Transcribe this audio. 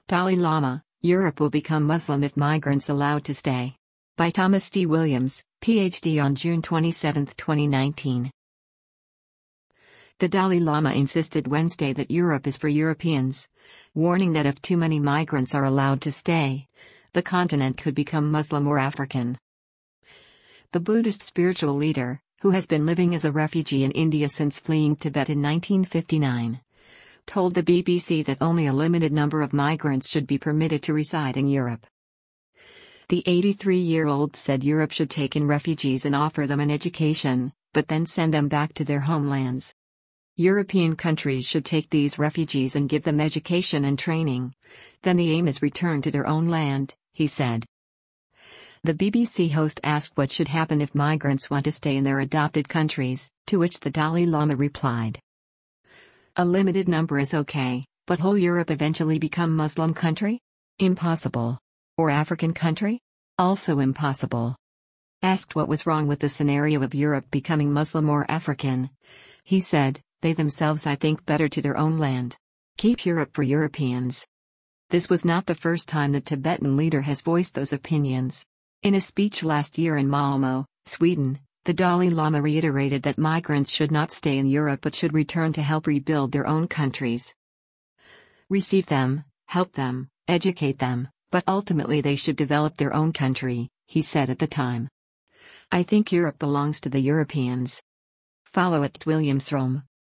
Dalai Lama, Europe will become Muslim if migrants allowed to stay. By Thomas D. Williams, Ph.D. on June 27, 2019. The Dalai Lama insisted Wednesday that Europe is for Europeans, warning that if too many migrants are allowed to stay, the continent could become Muslim or African. The Buddhist spiritual leader, who has been living as a refugee in India since fleeing Tibet in 1959, told the BBC that only a limited number of migrants should be permitted to reside in Europe. The 83-year-old said Europe should take in refugees and offer them an education, but then send them back to their homelands. European countries should take these refugees and give them education and training. Then the aim is return to their own land, he said. The BBC host asked what should happen if migrants want to stay in their adopted countries, to which the Dalai Lama replied, "A limited number is okay, but whole Europe eventually become Muslim country? Impossible. Or African country? Also impossible." Asked what was wrong with the scenario of Europe becoming Muslim or African, he said, "They themselves I think better to their own land. Keep Europe for Europeans." This was not the first time the Tibetan leader has voiced those opinions. In a speech last year in Malmö, Sweden, the Dalai Lama reiterated that migrants should not stay in Europe but should return to help rebuild their own countries. Receive them, help them, educate them, but ultimately they should develop their own country, he said at the time. "I think Europe belongs to the Europeans." Follow @WilliamsRome.